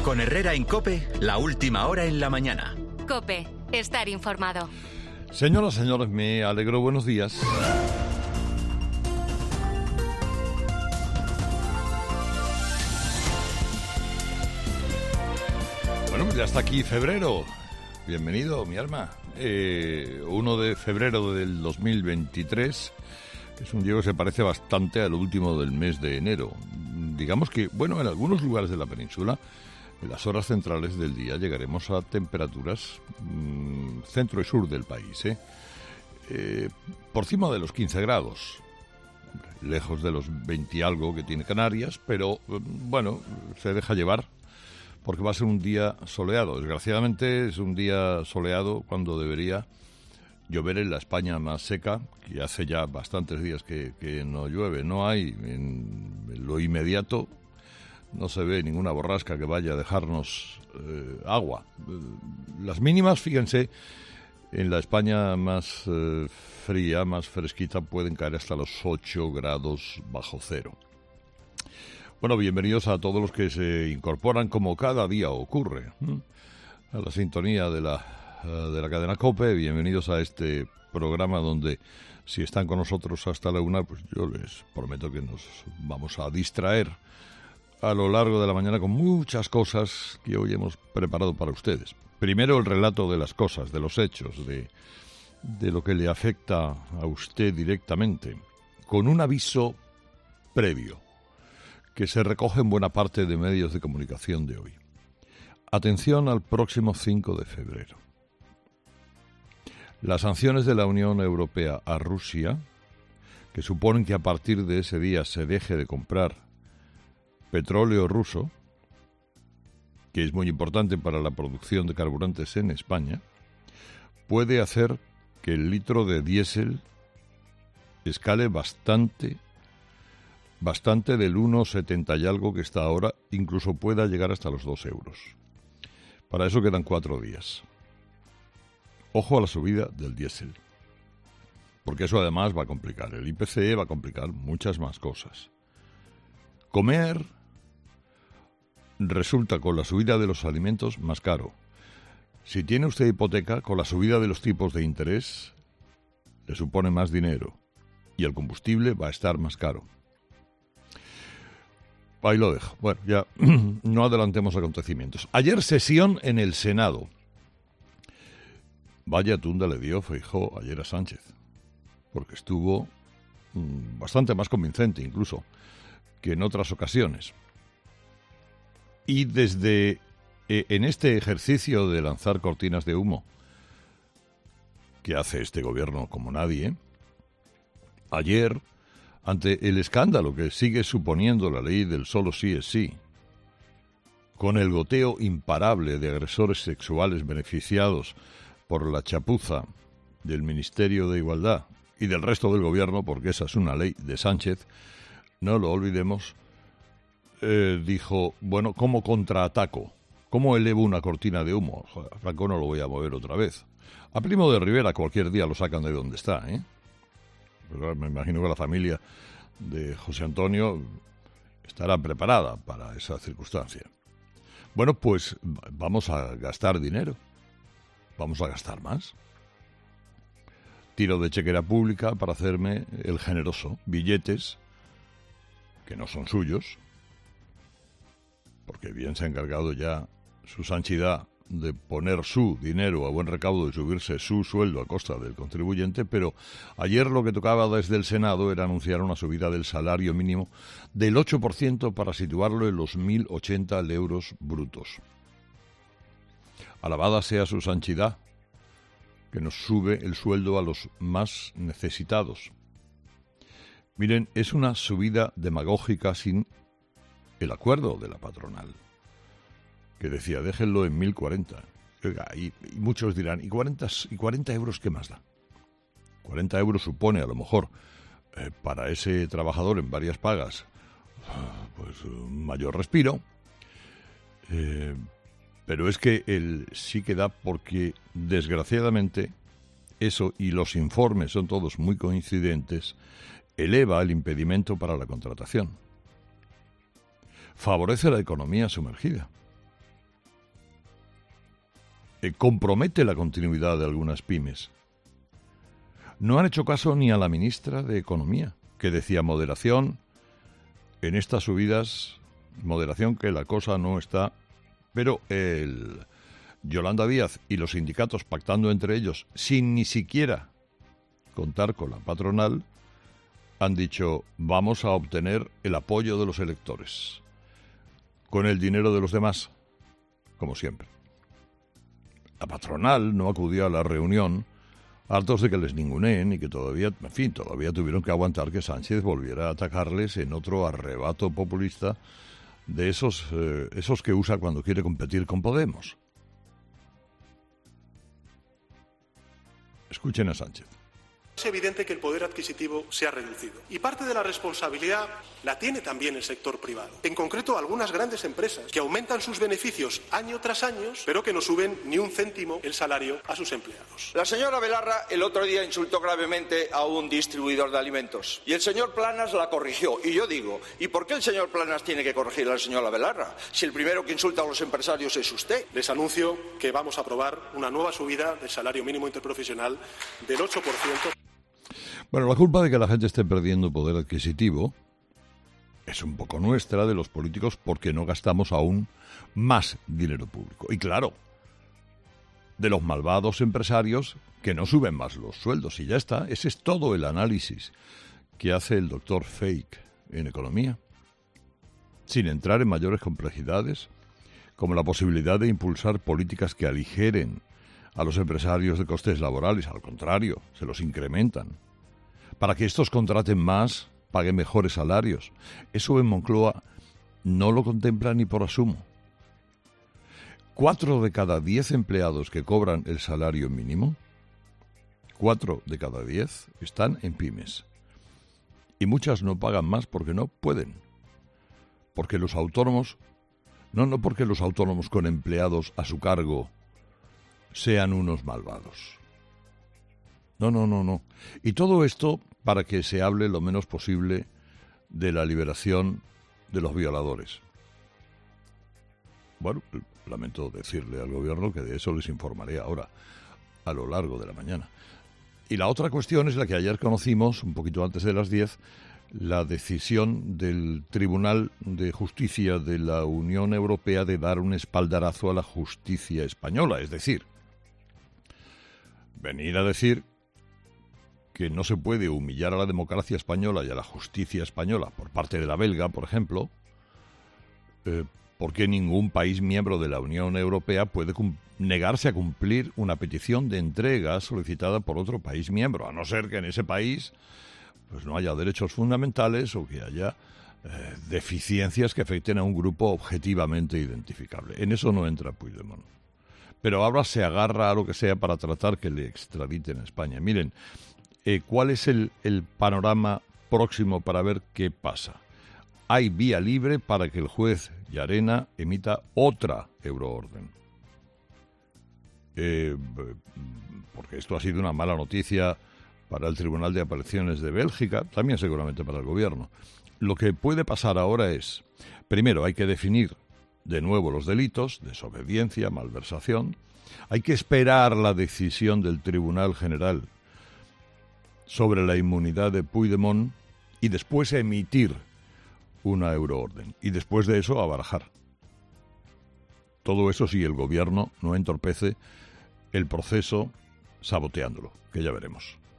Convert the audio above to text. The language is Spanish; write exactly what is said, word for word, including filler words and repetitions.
Con Herrera en COPE, la última hora en la mañana. COPE, estar informado. Señoras, señores, me alegro. Buenos días. Bueno, ya está aquí febrero. Bienvenido, mi alma. Eh, uno de febrero del dos mil veintitrés. Es un día que se parece bastante al último del mes de enero. Digamos que, bueno, en algunos lugares de la península, en las horas centrales del día llegaremos a temperaturas mmm, centro y sur del país, ¿eh? Eh, por encima de los quince grados, lejos de los veinte y algo que tiene Canarias, pero bueno, se deja llevar porque va a ser un día soleado. Desgraciadamente es un día soleado cuando debería llover en la España más seca, que hace ya bastantes días que, que no llueve. No hay en lo inmediato, no se ve ninguna borrasca que vaya a dejarnos eh, agua. Las mínimas, fíjense, en la España más eh, fría, más fresquita, pueden caer hasta los ocho grados bajo cero. Bueno, bienvenidos a todos los que se incorporan, como cada día ocurre, ¿eh? a la sintonía de la, de la cadena COPE. Bienvenidos a este programa donde, si están con nosotros hasta la una, pues yo les prometo que nos vamos a distraer a lo largo de la mañana con muchas cosas que hoy hemos preparado para ustedes. Primero, el relato de las cosas, de los hechos, de, de lo que le afecta a usted directamente, con un aviso previo que se recoge en buena parte de medios de comunicación de hoy. Atención al próximo cinco de febrero. Las sanciones de la Unión Europea a Rusia, que suponen que a partir de ese día se deje de comprar petróleo ruso, que es muy importante para la producción de carburantes en España, puede hacer que el litro de diésel escale bastante, bastante del uno setenta y algo que está ahora, incluso pueda llegar hasta los dos euros. Para eso quedan cuatro días. Ojo a la subida del diésel, porque eso además va a complicar el I P C, va a complicar muchas más cosas. Comer resulta, con la subida de los alimentos, más caro. Si tiene usted hipoteca, con la subida de los tipos de interés, le supone más dinero y el combustible va a estar más caro. Ahí lo dejo. Bueno, ya no adelantemos acontecimientos. Ayer sesión en el Senado. Vaya tunda le dio Feijóo ayer a Sánchez, porque estuvo mmm, bastante más convincente incluso que en otras ocasiones. Y desde eh, en este ejercicio de lanzar cortinas de humo que hace este gobierno como nadie, ayer, ante el escándalo que sigue suponiendo la ley del solo sí es sí, con el goteo imparable de agresores sexuales beneficiados por la chapuza del Ministerio de Igualdad y del resto del gobierno, porque esa es una ley de Sánchez, no lo olvidemos, eh, dijo, bueno, ¿cómo contraataco? ¿Cómo elevo una cortina de humo? Joder, Franco, no lo voy a mover otra vez. A Primo de Rivera cualquier día lo sacan de donde está, ¿eh? Pero me imagino que la familia de José Antonio estará preparada para esa circunstancia. Bueno, pues vamos a gastar dinero. Vamos a gastar más. Tiro de chequera pública para hacerme el generoso. Billetes que no son suyos, porque bien se ha encargado ya su santidad de poner su dinero a buen recaudo y subirse su sueldo a costa del contribuyente, pero ayer lo que tocaba desde el Senado era anunciar una subida del salario mínimo del ocho por ciento para situarlo en los mil ochenta euros brutos. Alabada sea su santidad, que nos sube el sueldo a los más necesitados. Miren, es una subida demagógica sin el acuerdo de la patronal, que decía, déjenlo en mil cuarenta. Oiga, y, y muchos dirán, ¿y cuarenta, ¿y cuarenta euros qué más da? cuarenta euros supone, a lo mejor, eh, para ese trabajador en varias pagas, pues un mayor respiro. Eh, pero es que el sí que da porque, desgraciadamente, eso, y los informes son todos muy coincidentes, eleva el impedimento para la contratación. Favorece la economía sumergida. eh, compromete la continuidad de algunas pymes. No han hecho caso ni a la ministra de Economía, que decía moderación en estas subidas, moderación que la cosa no está, pero el Yolanda Díaz y los sindicatos pactando entre ellos, sin ni siquiera contar con la patronal, han dicho vamos a obtener el apoyo de los electores, con el dinero de los demás, como siempre. La patronal no acudió a la reunión, hartos de que les ninguneen y que todavía, en fin, todavía tuvieron que aguantar que Sánchez volviera a atacarles en otro arrebato populista de esos, eh, esos que usa cuando quiere competir con Podemos. Escuchen a Sánchez. Es evidente que el poder adquisitivo se ha reducido y parte de la responsabilidad la tiene también el sector privado. En concreto, algunas grandes empresas que aumentan sus beneficios año tras año, pero que no suben ni un céntimo el salario a sus empleados. La señora Belarra el otro día insultó gravemente a un distribuidor de alimentos y el señor Planas la corrigió. Y yo digo, ¿y por qué el señor Planas tiene que corregir a la señora Belarra si el primero que insulta a los empresarios es usted? Les anuncio que vamos a aprobar una nueva subida del salario mínimo interprofesional del ocho por ciento. Bueno, la culpa de que la gente esté perdiendo poder adquisitivo es un poco nuestra, de los políticos, porque no gastamos aún más dinero público. Y claro, de los malvados empresarios que no suben más los sueldos. Y ya está, ese es todo el análisis que hace el doctor Fake en economía, sin entrar en mayores complejidades, como la posibilidad de impulsar políticas que aligeren a los empresarios de costes laborales. Al contrario, se los incrementan, para que estos contraten más, paguen mejores salarios. Eso en Moncloa no lo contempla ni por asomo. Cuatro de cada diez empleados que cobran el salario mínimo, cuatro de cada diez están en pymes. Y muchas no pagan más porque no pueden. Porque los autónomos, no, no porque los autónomos con empleados a su cargo sean unos malvados. No, no, no, no. Y todo esto para que se hable lo menos posible de la liberación de los violadores. Bueno, lamento decirle al gobierno que de eso les informaré ahora, a lo largo de la mañana. Y la otra cuestión es la que ayer conocimos, un poquito antes de las diez, la decisión del Tribunal de Justicia de la Unión Europea de dar un espaldarazo a la justicia española. Es decir, venir a decir que no se puede humillar a la democracia española y a la justicia española por parte de la belga, por ejemplo, eh, porque ningún país miembro de la Unión Europea puede cum- negarse a cumplir una petición de entrega solicitada por otro país miembro, a no ser que en ese país pues no haya derechos fundamentales o que haya eh, deficiencias que afecten a un grupo objetivamente identificable. En eso no entra Puigdemont. Pero ahora se agarra a lo que sea para tratar que le extraditen a España. Miren, Eh, ¿cuál es el, el panorama próximo para ver qué pasa? Hay vía libre para que el juez Llarena emita otra euroorden. Eh, porque esto ha sido una mala noticia para el Tribunal de Apelaciones de Bélgica, también seguramente para el gobierno. Lo que puede pasar ahora es, primero, hay que definir de nuevo los delitos, desobediencia, malversación. Hay que esperar la decisión del Tribunal General sobre la inmunidad de Puigdemont y después emitir una euroorden. Y después de eso, a barajar. Todo eso si el gobierno no entorpece el proceso saboteándolo, que ya veremos.